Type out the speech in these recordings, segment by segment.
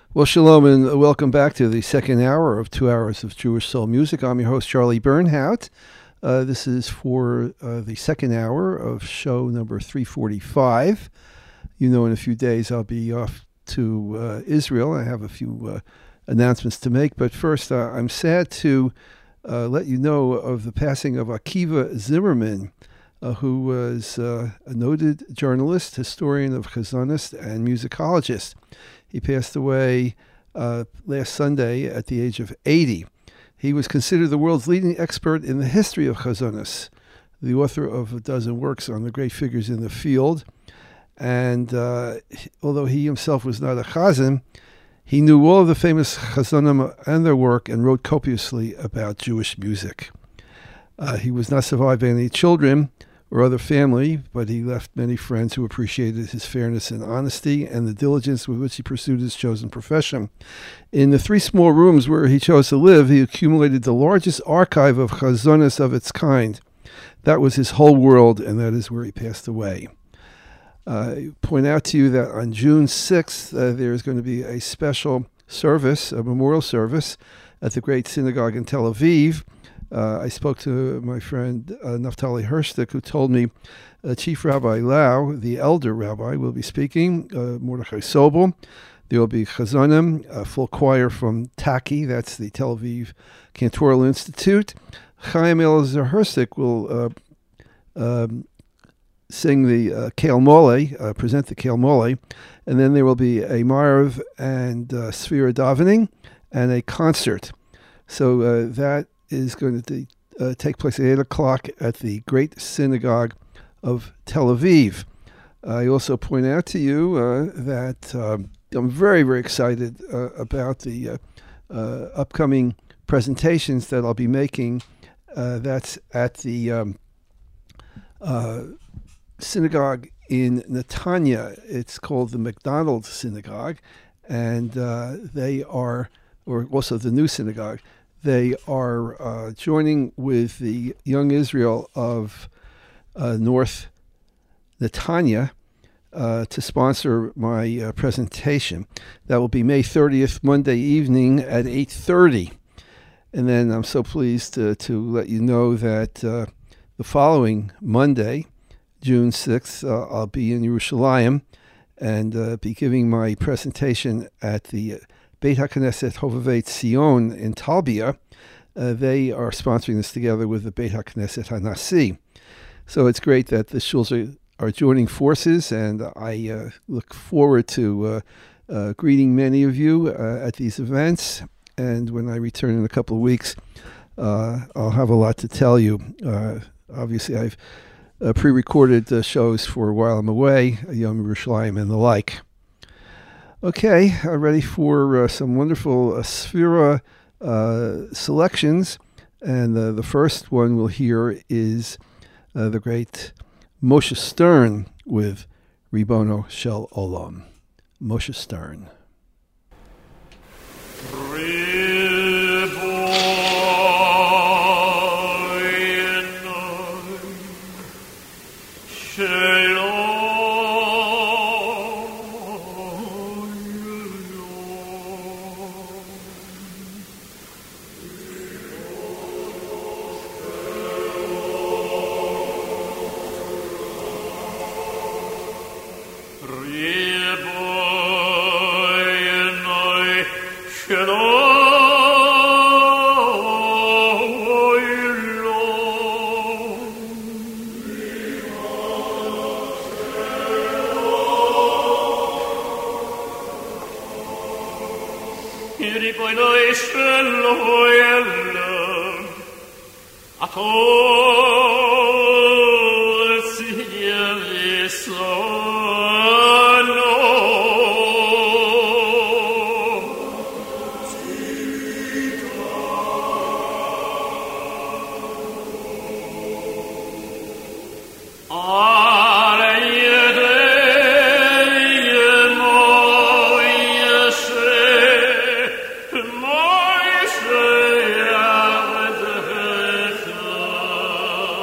Well, shalom and welcome back to the second hour of 2 hours of Jewish Soul Music. I'm your host, Charlie Bernhout. This is for the second hour of show number 345. You know, in a few days I'll be off to Israel. I have a few announcements to make, but first I'm sad to let you know of the passing of Akiva Zimmerman, who was a noted journalist, historian of chazonist, and musicologist. He passed away last Sunday at the age of 80. He was considered the world's leading expert in the history of chazonus, the author of a dozen works on the great figures in the field. And although he himself was not a chazan, he knew all of the famous chazonim and their work and wrote copiously about Jewish music. He was not survived by any children or other family, but he left many friends who appreciated his fairness and honesty and the diligence with which he pursued his chosen profession. In the three small rooms where he chose to live, he accumulated the largest archive of chazonis of its kind. That was his whole world, and that is where he passed away. I point out to you that on June 6th, there is going to be a special service, a memorial service, at the Great Synagogue in Tel Aviv. I spoke to my friend Naftali Hershtik, who told me Chief Rabbi Lau, the elder rabbi, will be speaking, Mordechai Sobel. There will be chazonim, a full choir from Taki, that's the Tel Aviv Cantoral Institute. Chaim Elazar Hershtik will sing the Keil Mole, present the Keil Mole, and then there will be a Marv and Sfira davening and a concert. So that is going to take place at 8 o'clock at the Great Synagogue of Tel Aviv. I also point out to you that I'm very, very excited about the upcoming presentations that I'll be making. That's at the synagogue in Netanya. It's called the McDonald Synagogue, and they are, or also the new synagogue, they are joining with the Young Israel of North Netanya to sponsor my presentation. That will be May 30th, Monday evening at 8:30. And then I'm so pleased to let you know that the following Monday, June 6th, I'll be in Yerushalayim and be giving my presentation at the Beit HaKnesset Hovevei Tzion in Talbia. They are sponsoring this together with the Beit HaKnesset HaNasi. So it's great that the shuls are joining forces, and I look forward to greeting many of you at these events. And when I return in a couple of weeks, I'll have a lot to tell you. Obviously, I've pre-recorded shows for while I'm away, Yom Yerushalayim and the like. Okay, ready for some wonderful Sfira selections. And the first one we'll hear is the great Moshe Stern with Ribono Shel Olam. Moshe Stern. Moishe,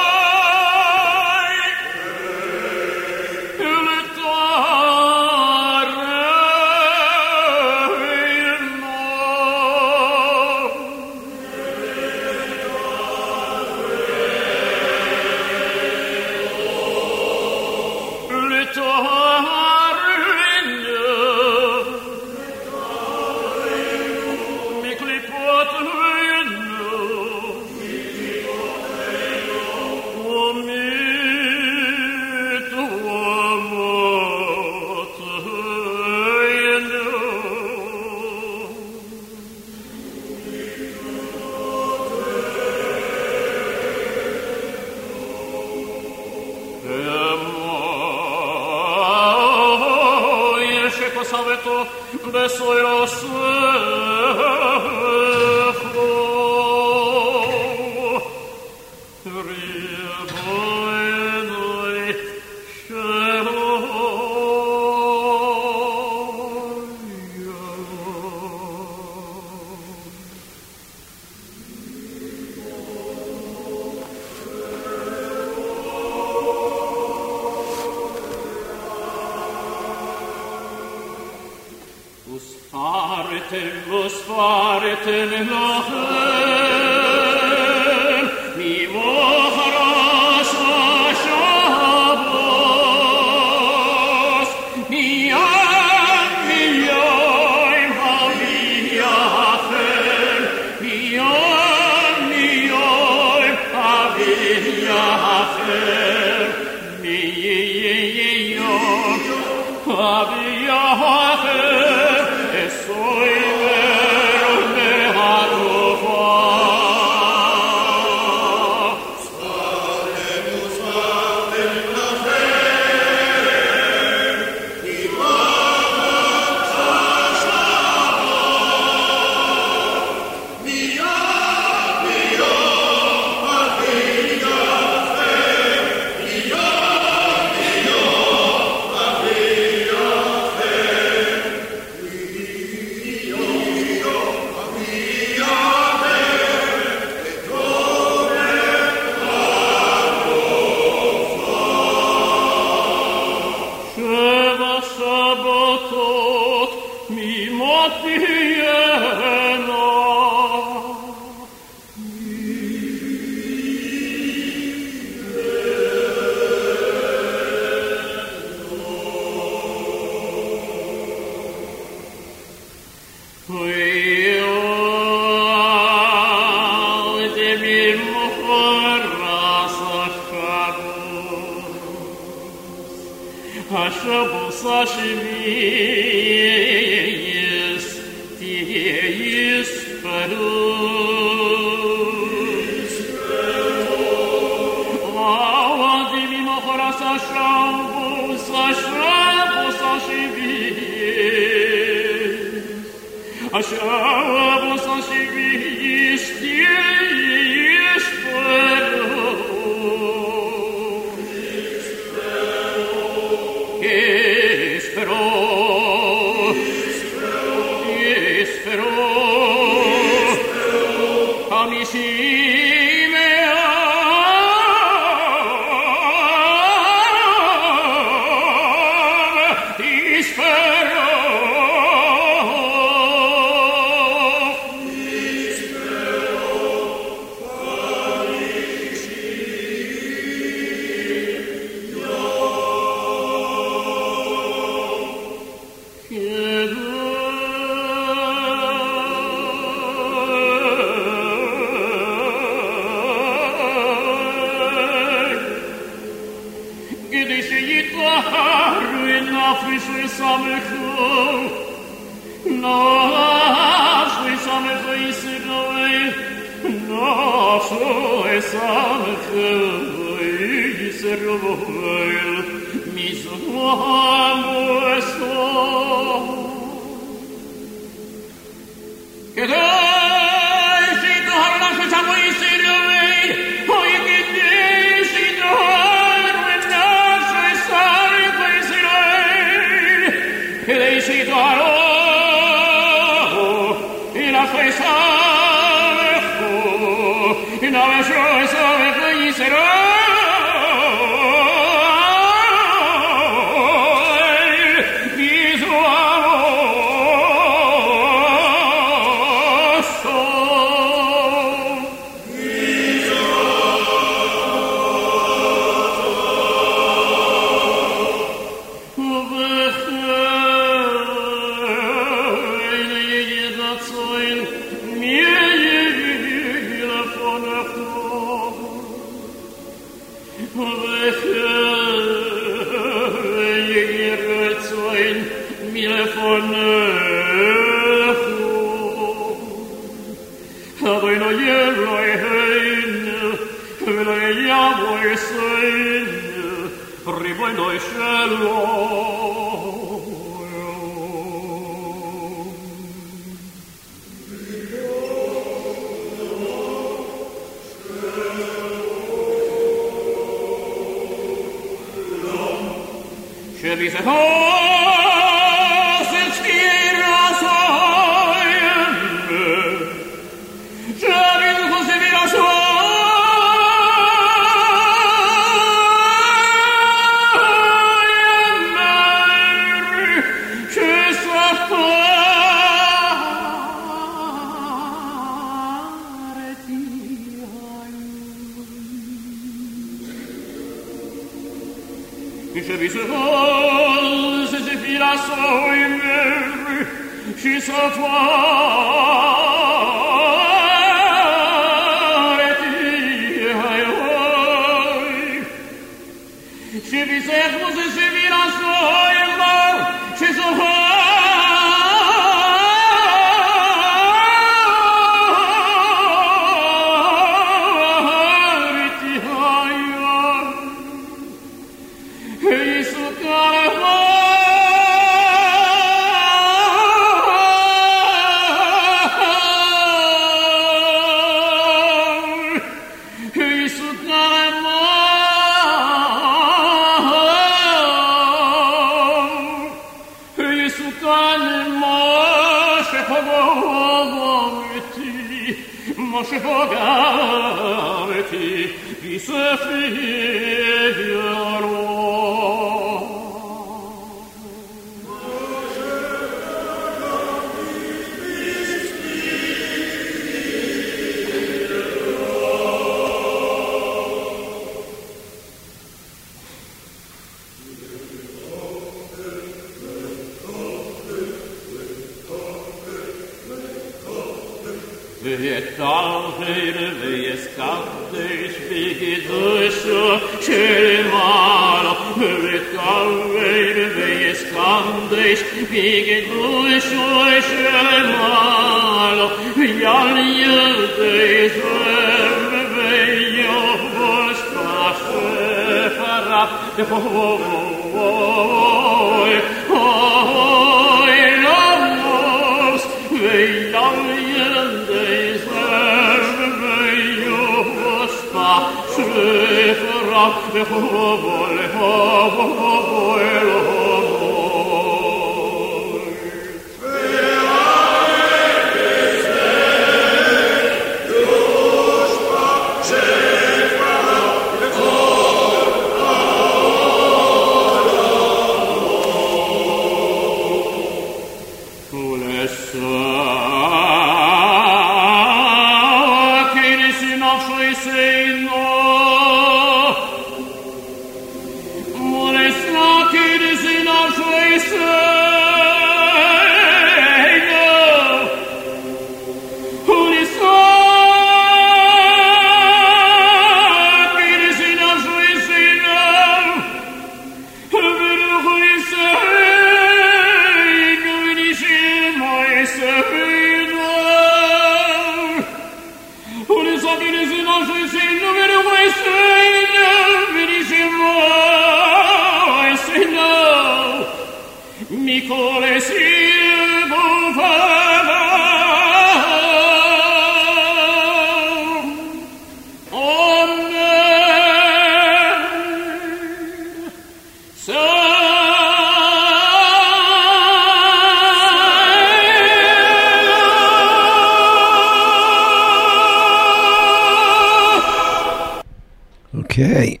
Okay,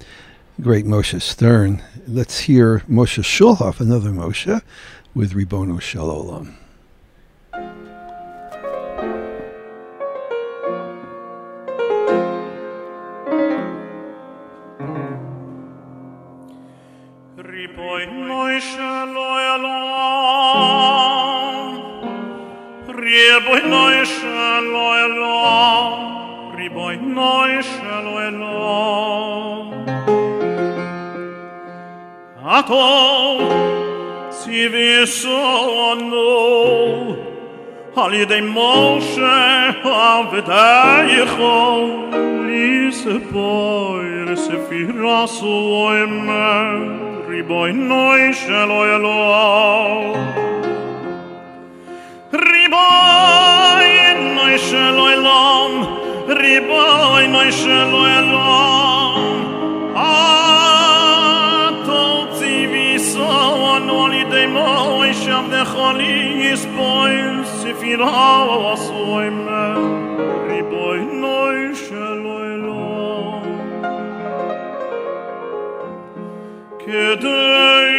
great Moshe Stern. Let's hear Moshe Shulhoff, another Moshe, with Ribono Shel Olam. Ribono Shel Olam, Ribono Shel Olam, Ribono Shel Olam. Ato tzivishonu al yedei Moshe avdeicho lispoir sefiras omer Ribono Shel Olam, Ribono Shel Olam, Ribono Shel Olam. Ato tzivishonu Alis boys if you was women riboy noy shaloilo kedei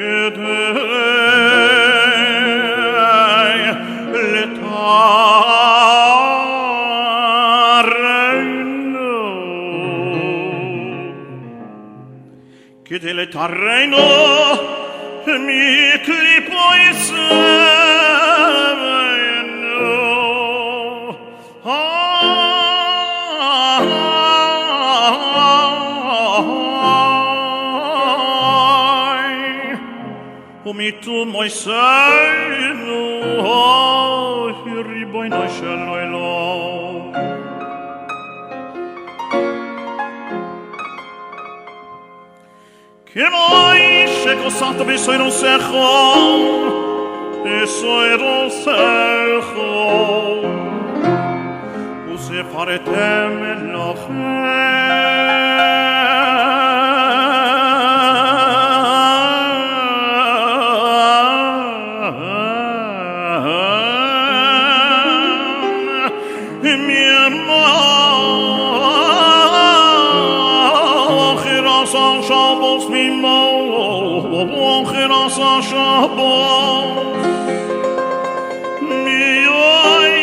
Kedei letarreino mi clipois mi tu moiseinu riboy no shaloilo Che moi che cosanto vi sono seco e sono seco Use fare teme lo Shabbos mimo, Chirasa Shabbos Miyoi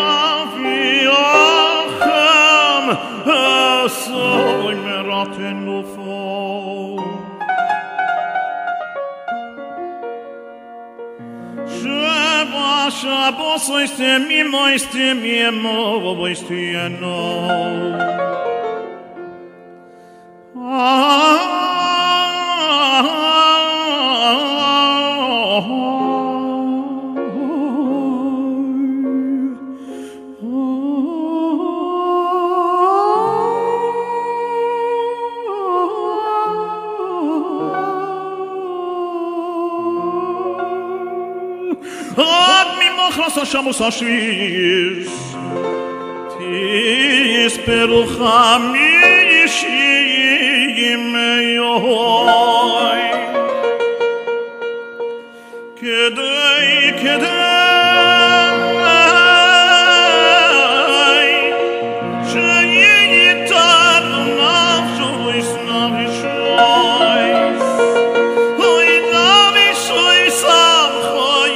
mafiachem Esoi meraten ufo Sheva Shabbos oistemimo, oistieno Shabbos Ashvish Tis perucha mishim yoy Kedei Sheyitar nafsho isnavishois Oy navishois amchoy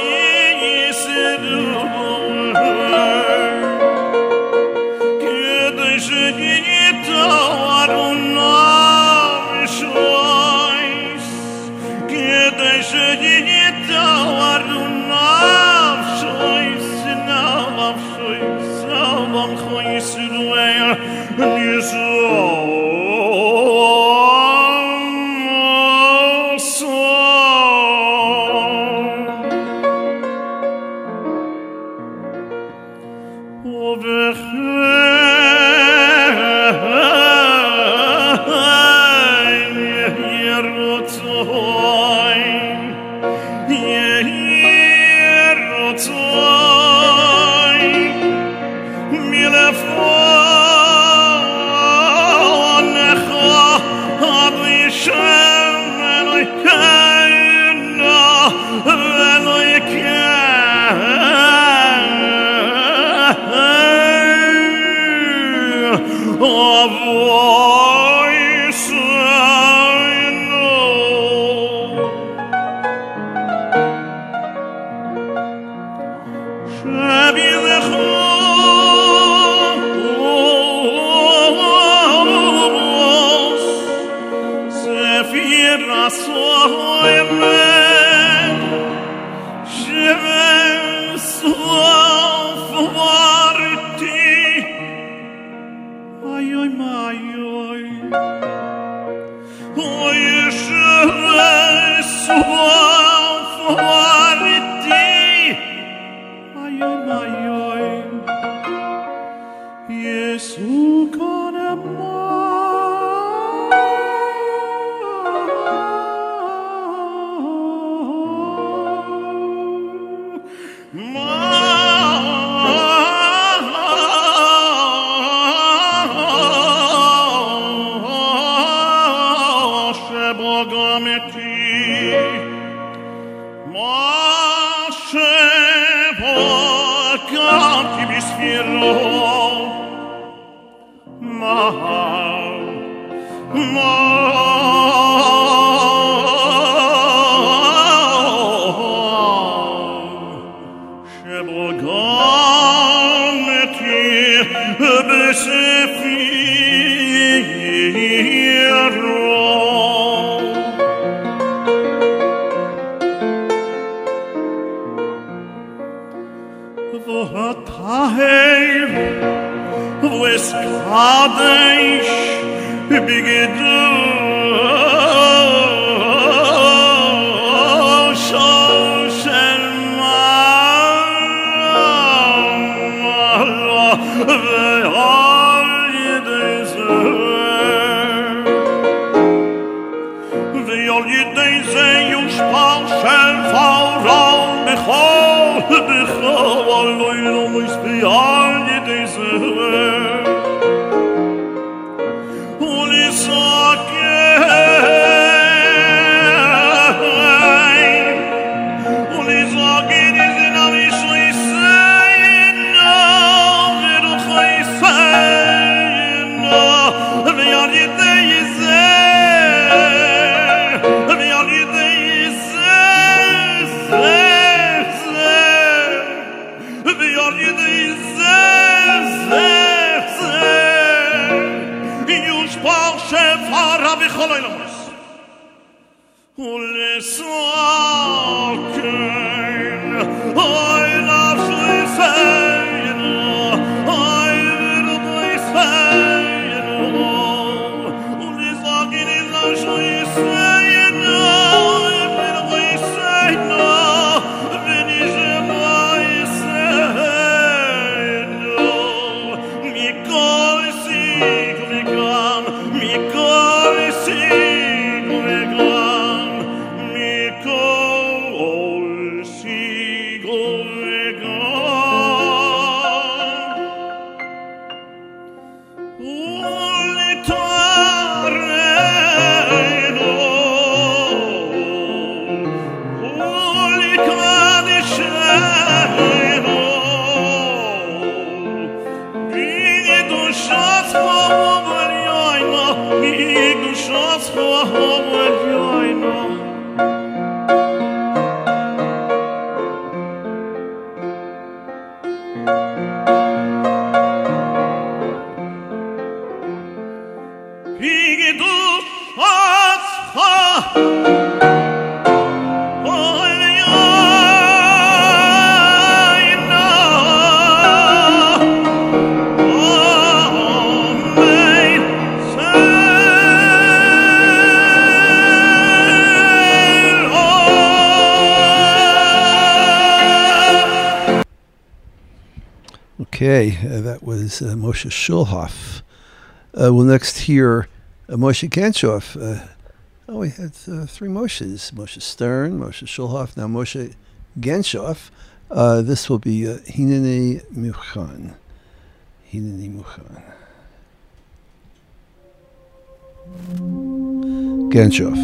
Moshe Okay, that was Moshe Shulhoff. We'll next hear Moshe Genshoff. We had three Moshes: Moshe Stern, Moshe Shulhoff, now Moshe Genshoff. This will be Hineni Muchan. Hineni Muchan. Genshoff.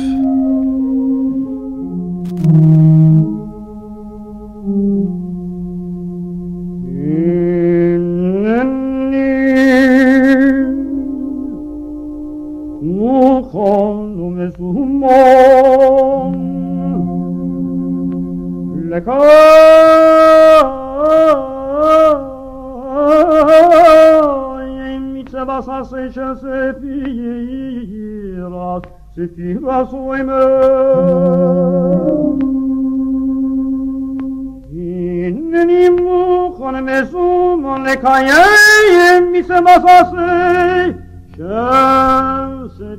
Sefiras oime Inneni muchan mezumon lekayem misemasasei Shem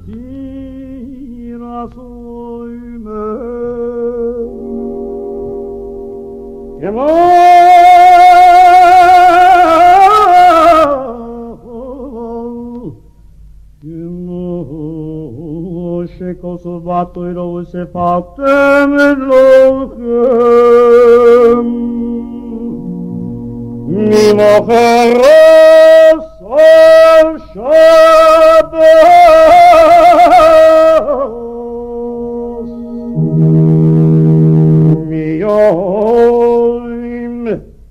setiras oime Kosovato se factem lochem mi mocheros al Shabbos mi yoim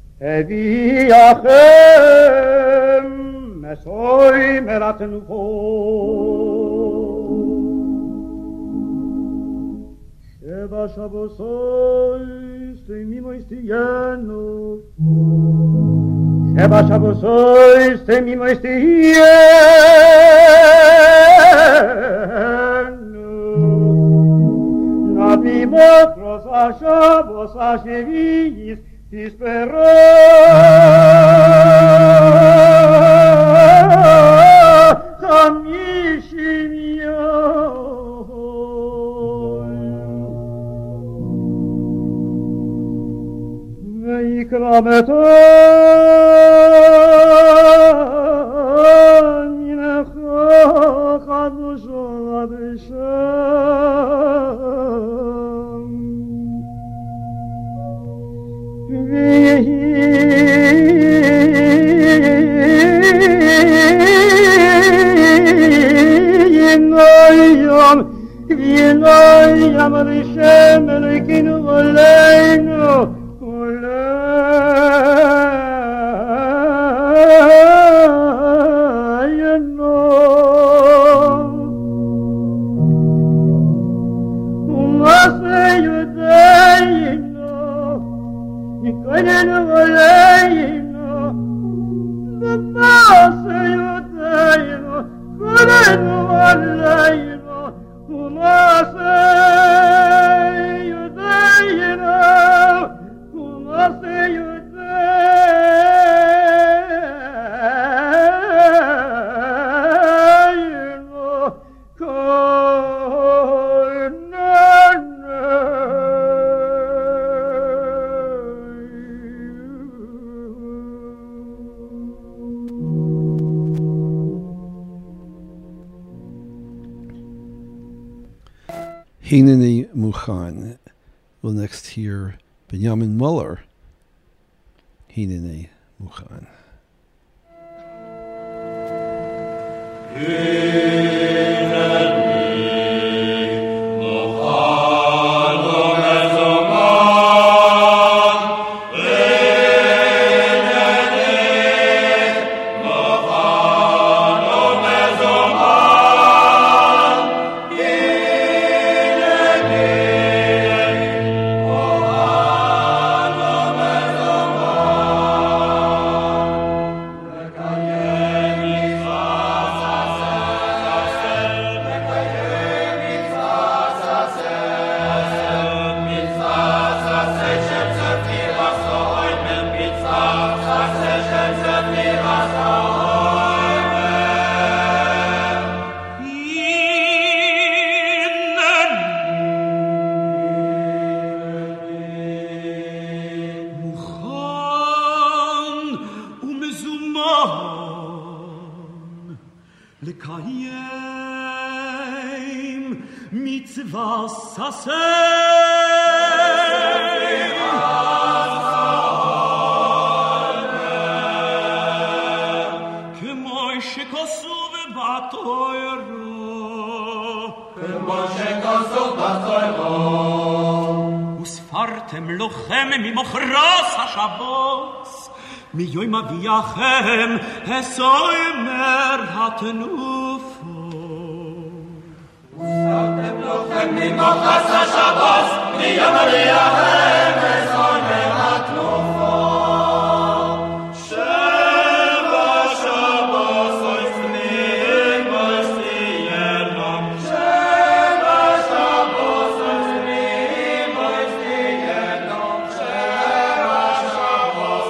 eviachem mesoi meraten Shabbos Semi-moistiyenu. Sheba Shabbosoi, Semi-moistiyenu. Navimo Krosa Shabbos Asheviis, Tispero Krameton Yinecho Chadusho Abisham V'yinoyam Rishem Elikinu Oleinu Hineni Muchan. We'll next hear Benjamin Muller. Hineni Muchan. Miyoim aviyachem esoymer hatnufo. Usartem lochem mimochas haShabbos miyoim aviyachem esoymer hatnufo. Sheva Shabbos oisnim oisniyenom. Sheva Shabbos oisnim oisniyenom. Sheva Shabbos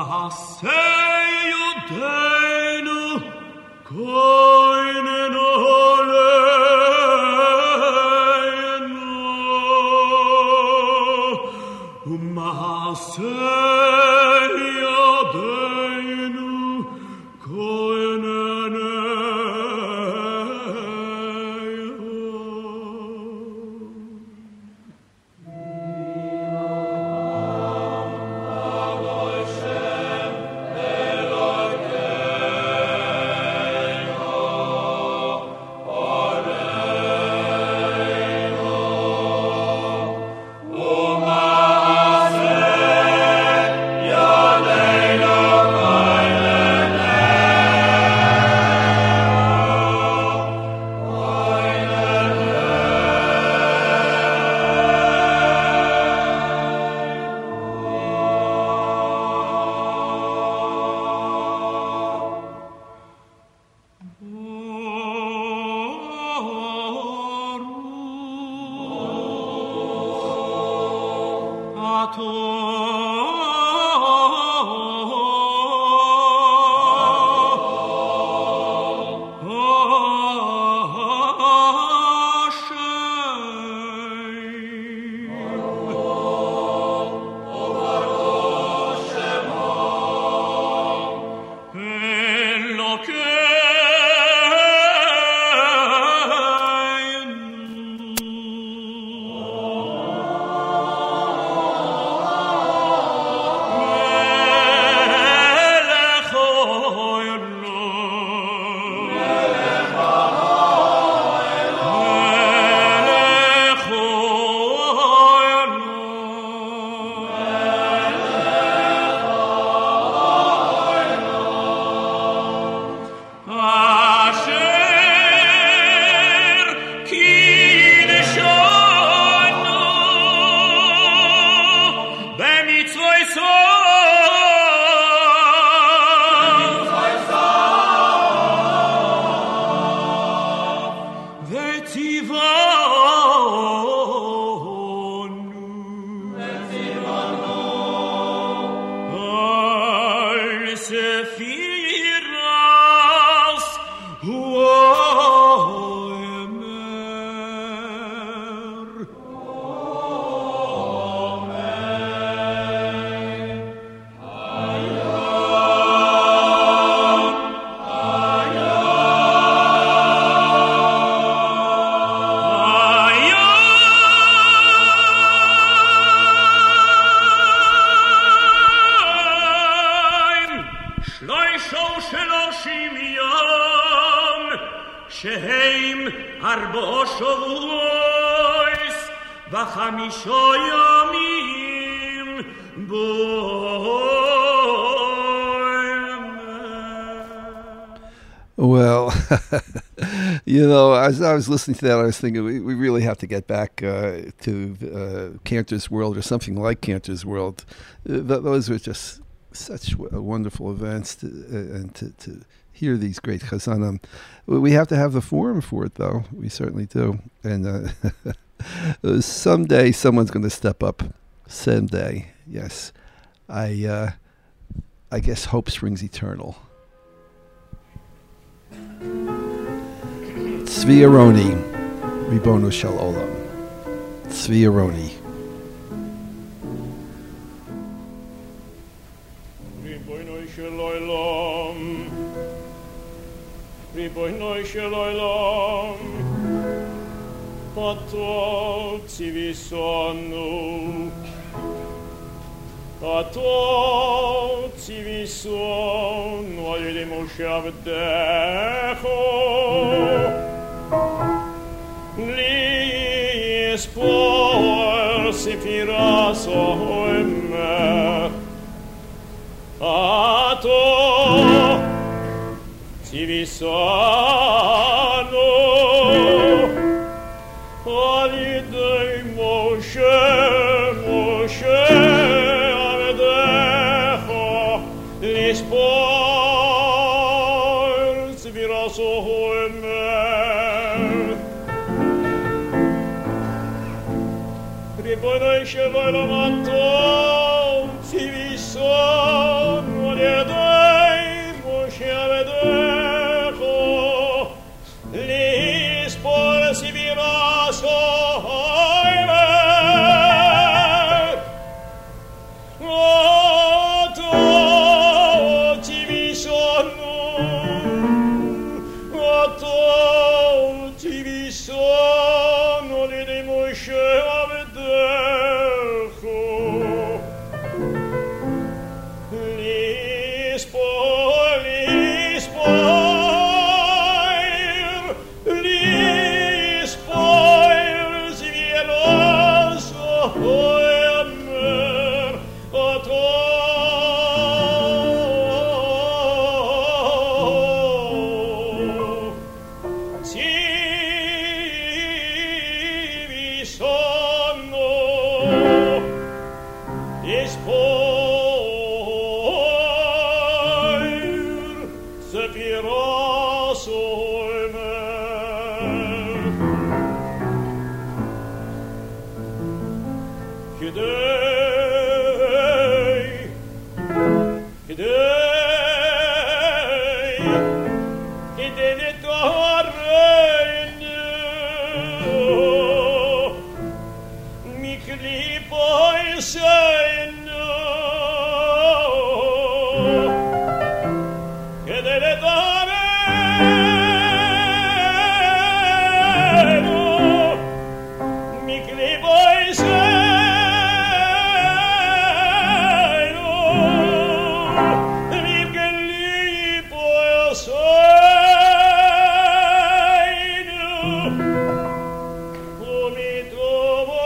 Well, you know, as I was listening to that, I was thinking we really have to get back to Cantor's World or something like Cantor's World. Those were just such wonderful events, and to hear these great chazanim. We have to have the forum for it, though. We certainly do. And someday someone's going to step up. Someday, yes. I guess hope springs eternal. Tzvi Aroni, Ribono Shel Olam. Tzvi Aroni. Ribono Shel Olam, Ribono Shel Olam, Pato Tzivisonu, Pato Tzivisonu, Ayede Moshe Avdecho, Li Espor Sefiras Oemer, Pato Tzivisonu, Ayede Moshe, Moshe Avdecho, Li Espor Sefiras Oemer, Ribono Shel Olam Ato Tzivisonu, Despoir sepirasoime Kidei torreino mi clipoi seno Kidei torreino mi clipoi seno mi clipoi seno come trovo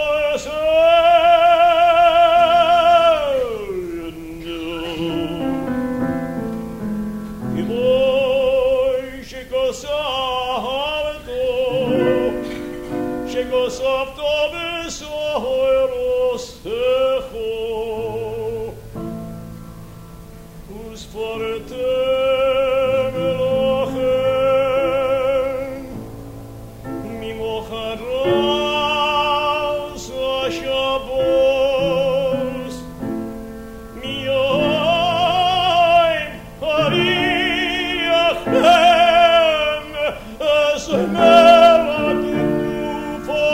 seno e voi chego softo beso rostejo us forte melochen mi mojarás a Shabbos mi oim hariachem es merat nufo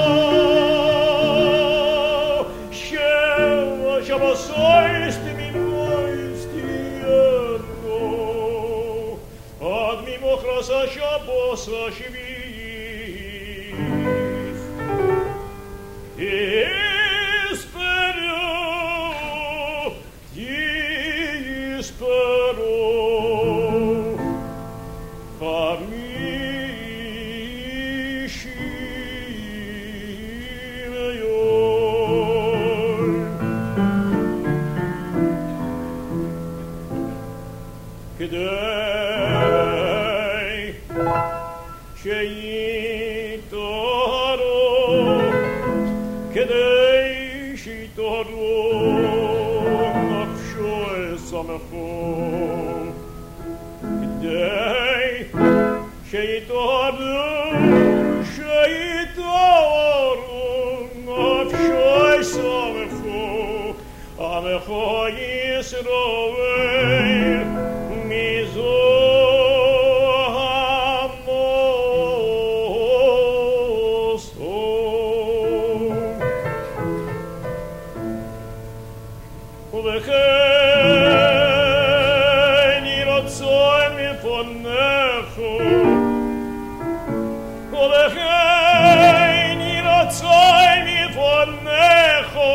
Shabbos oist mi moistierno ad mi mochras a Shabbos a shviz Espero Kidei sheitoro Kidei sheitoro nafsho esamecho Kidei sheitoro nafsho esamecho Amecho Yisroel mizo hamoso Uvechen yirotzoy mifonecho Uvechen yirotzoy mifonecho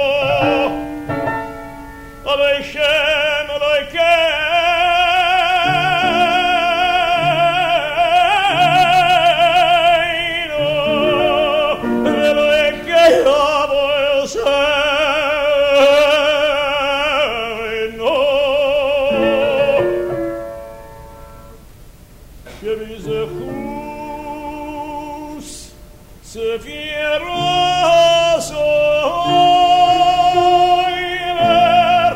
Aleichem Elokeinu Elokei Avoseinu Shevizechus Sefirosoimer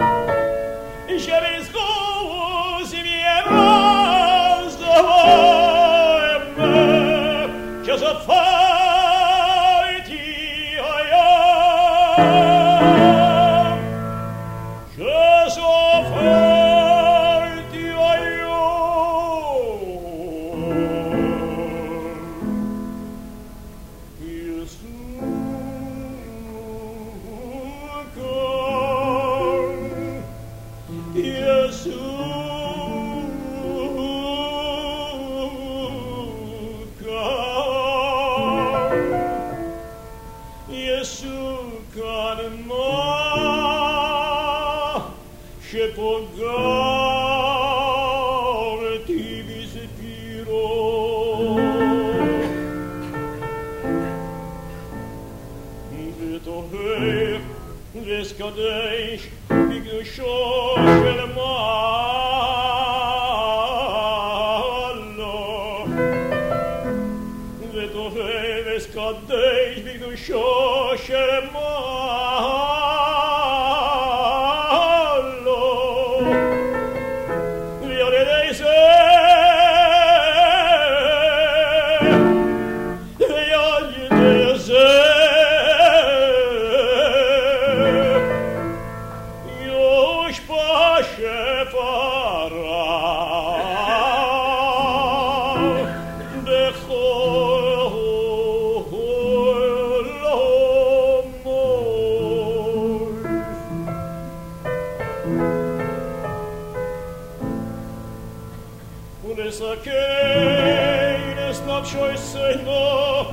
Shevizchus Vierosoimer Shezafarti hayam Shezafarti Kadesh bigdusho shel malo vetoheves kadesh bigdusho shel malo Keines napshoiseno,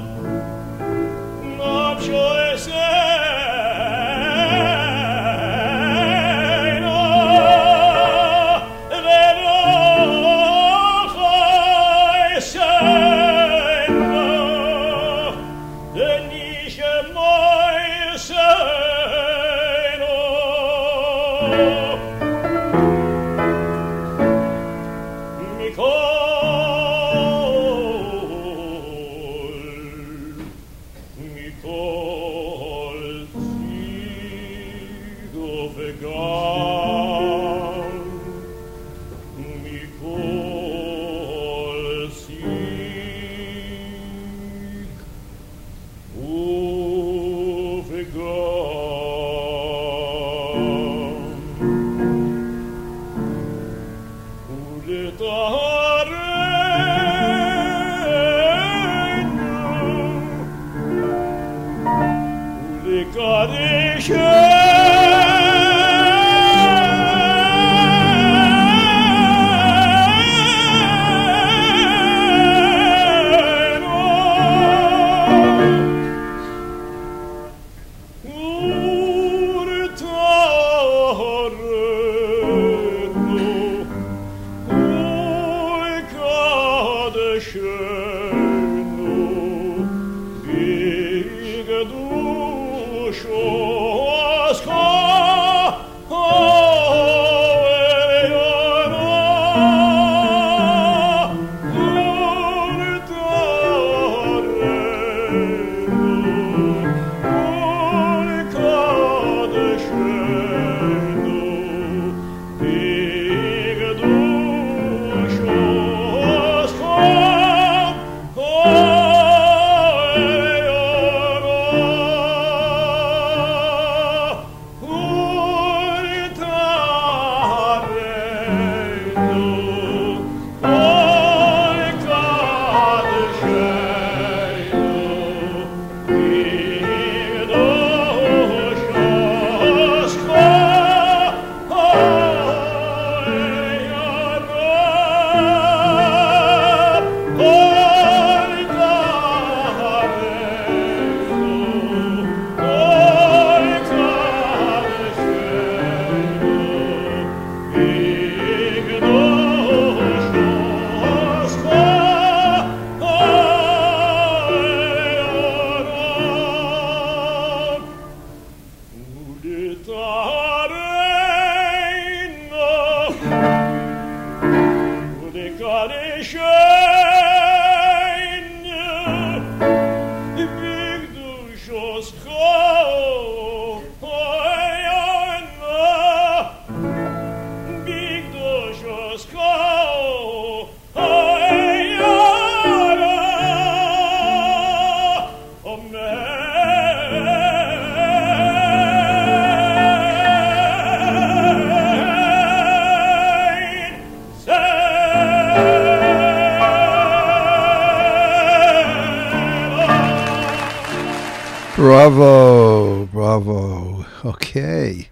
Bravo, bravo. Okay.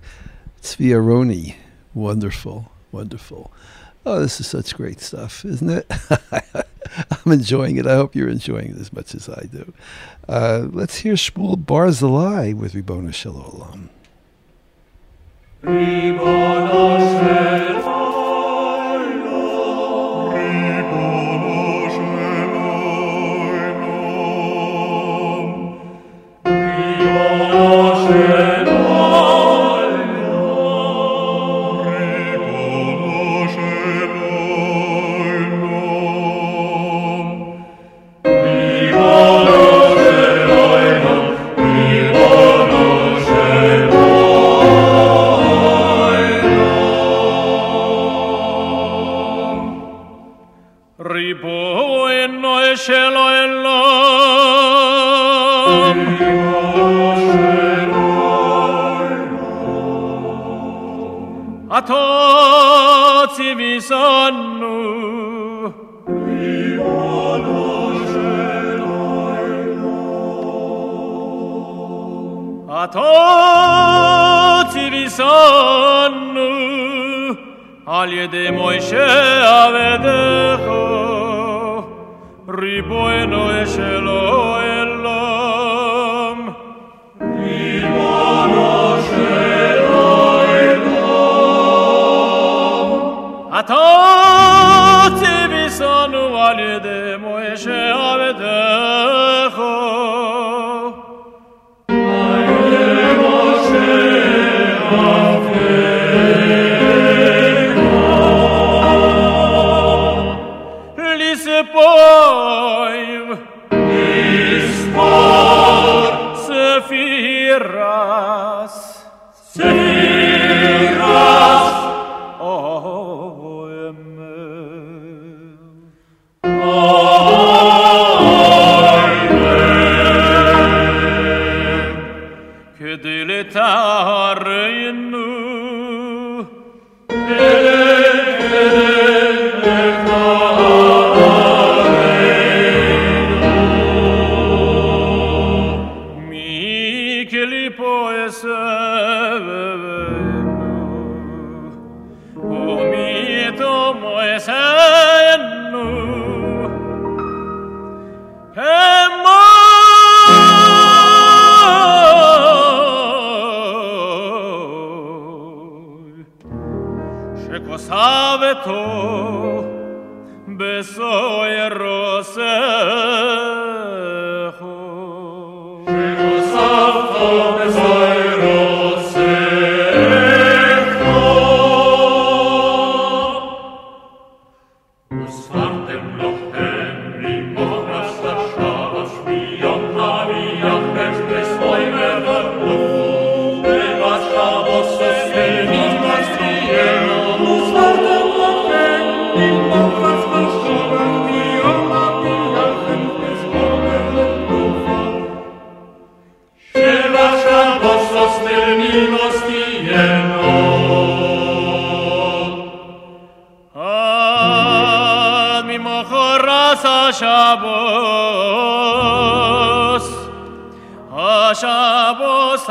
Sviaroni. Wonderful, wonderful. Oh, this is such great stuff, isn't it? I'm enjoying it. I hope you're enjoying it as much as I do. Let's hear Shmuel Barzilai with Ribono Shel Olam. Ribono Shel Olam. על ידי מוישה עבדך, ריבונו של עולם. ריבונו של עולם. אתה ציוויסנו על ידי מוישה עבדך, על ידי מוישה Ispor Sephiras כדי לטהרנו שכוסבתו בסוירוסך שכוסבתו בסוירוסך וספרתם לכם ממורס השבש מיום נביח בסוי ורדו ובשבוס הסלמים מסתיהו השבוס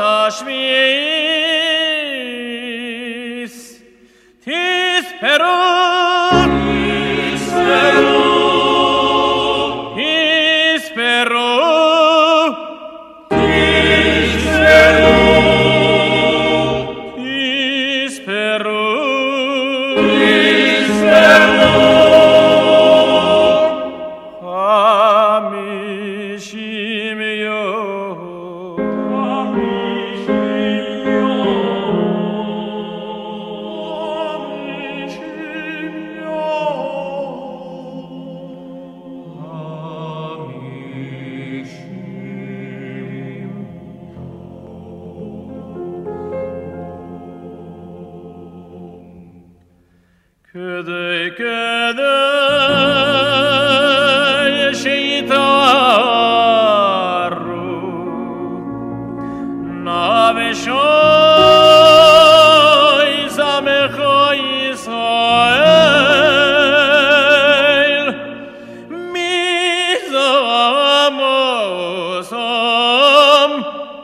השביעיס תספרו כדי שיתארו נא ושוי זמכו ישראל מזמוסם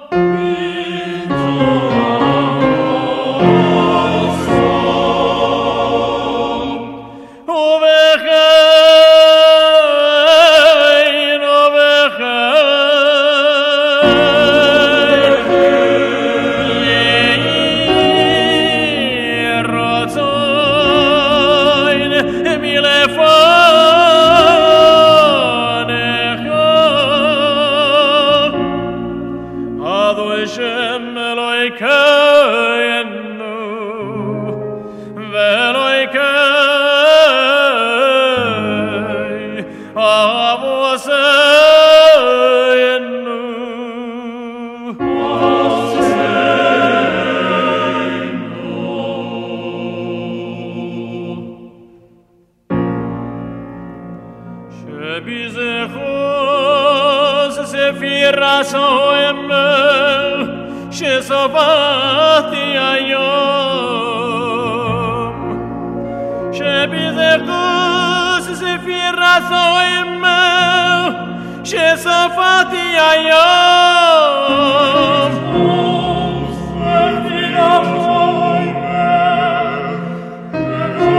שסופתי היום שבזכוס ספירה סוימר שסופתי היום ספירה סוימר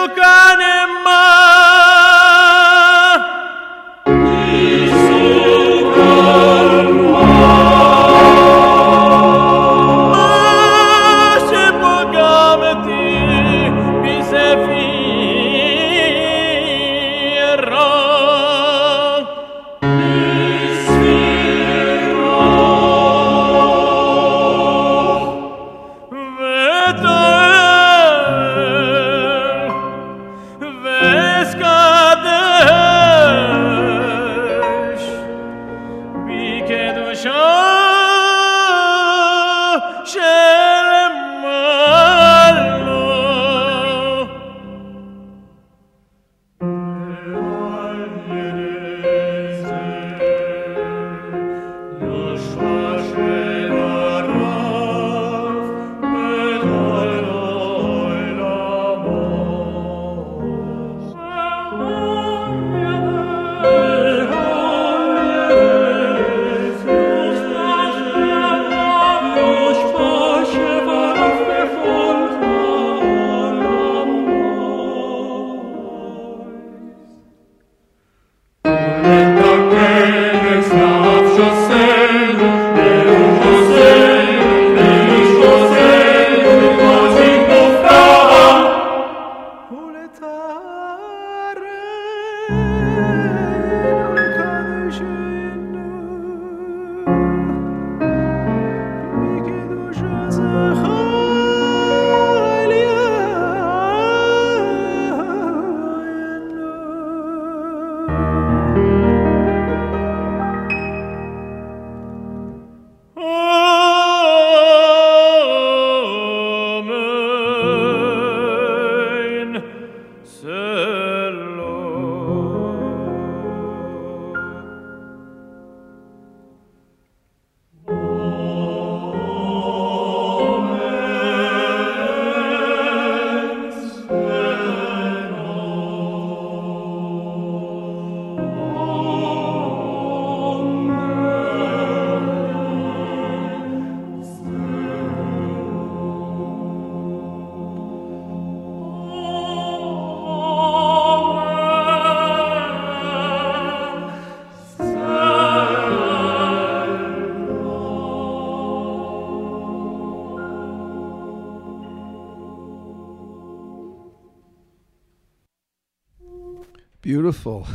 Beautiful.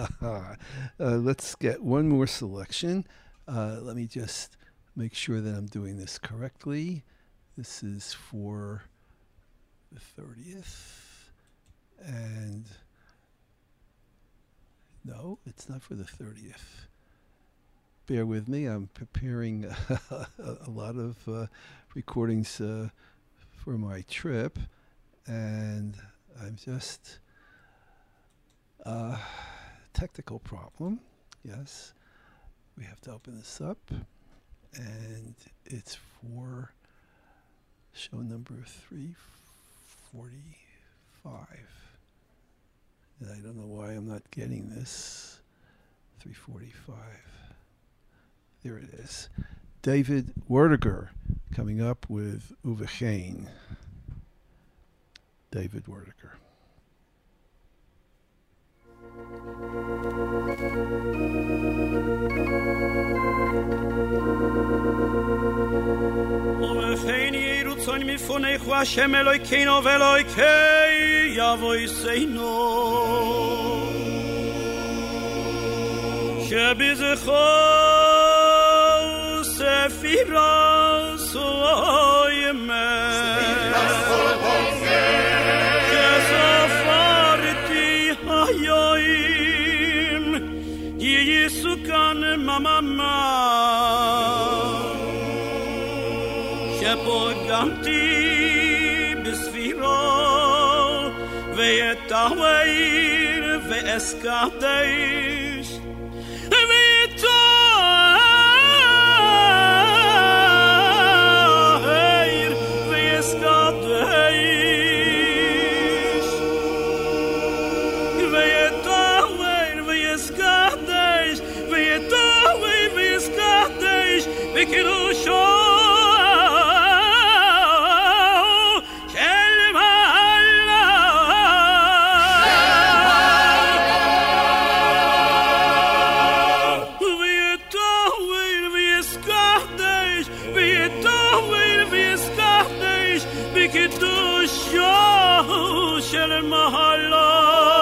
Let's get one more selection. Let me just make sure that I'm doing this correctly. This is for the 30th. And no, it's not for the 30th. Bear with me. I'm preparing a lot of recordings for my trip. And I'm just... technical problem. Yes, we have to open this up, and it's for show number 345. And I don't know why I'm not getting this. 345. There it is. David Werdiger coming up with Uwe Chain. David Werdiger. ובכן ירוצון מפונך השם אלוהינו ואלוהי יבויסנו שבזכור ספירה סוימה שספרתי היום יסוכן מממה שפוגמתי בספירו ויתאויר ואסקדש ויתאויר ואסקדש ויתאויר ואסקדש ויתאויר ואסקדש וקידושו של מחלה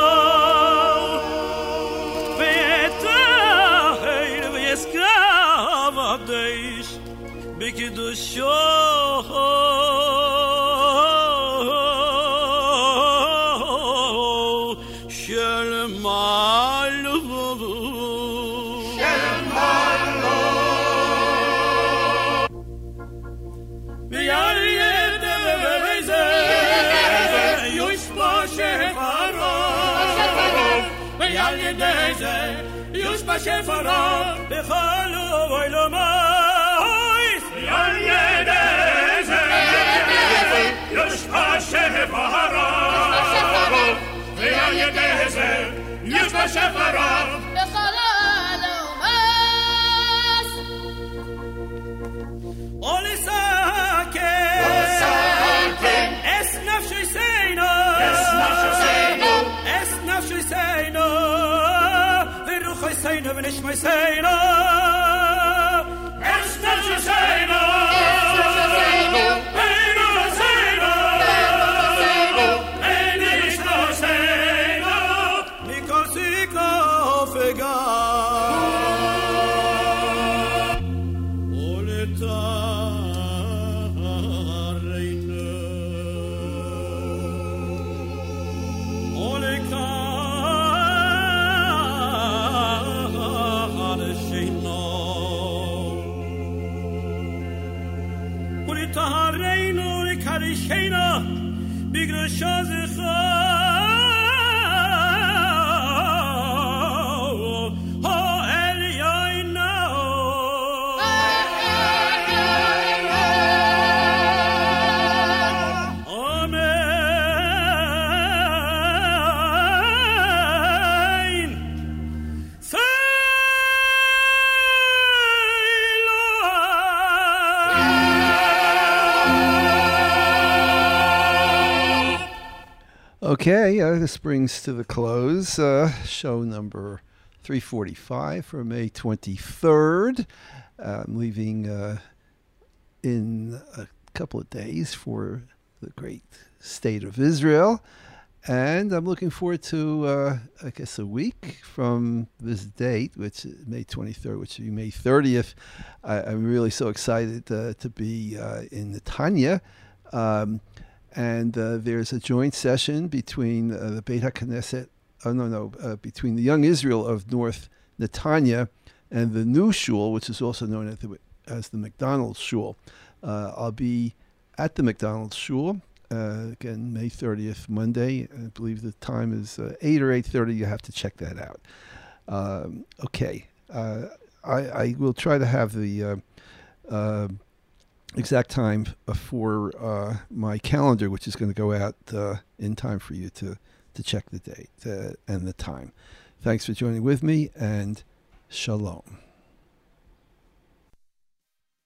ויתהל ויסקרב עבדיש בקדושו של מעלו ויאל ידע וזה יושפע שפרו ויאל ידע זה יושפע שפרו בכל אוילומייס ויאל ידע זה יושפע שפרו ויאל ידע זה יושפע שפרו Es nafshi seino Es nafshi seino Veruchai seino Venishmai seino Es nafshi seino Veruchai seino Venishmai seino Nikol siko fega Oleta Reino Karishena Bigrashazcha Ha Eliyaina Amen Okay, this brings to the close show number 345 for May 23rd. I'm leaving in a couple of days for the great state of Israel. And I'm looking forward to, I guess, a week from this date, which is May 23rd, which will be May 30th. I'm really so excited to be in Netanya. And there's a joint session between the Beit HaKnesset, between the Young Israel of North Netanya and the new shul, which is also known as the McDonald's Shul. I'll be at the McDonald's Shul, again, May 30th, Monday. I believe the time is 8 or 8:30. You have to check that out. Okay. I will try to have the exact time for my calendar, which is going to go out in time for you to check the date and the time. Thanks for joining with me, and shalom.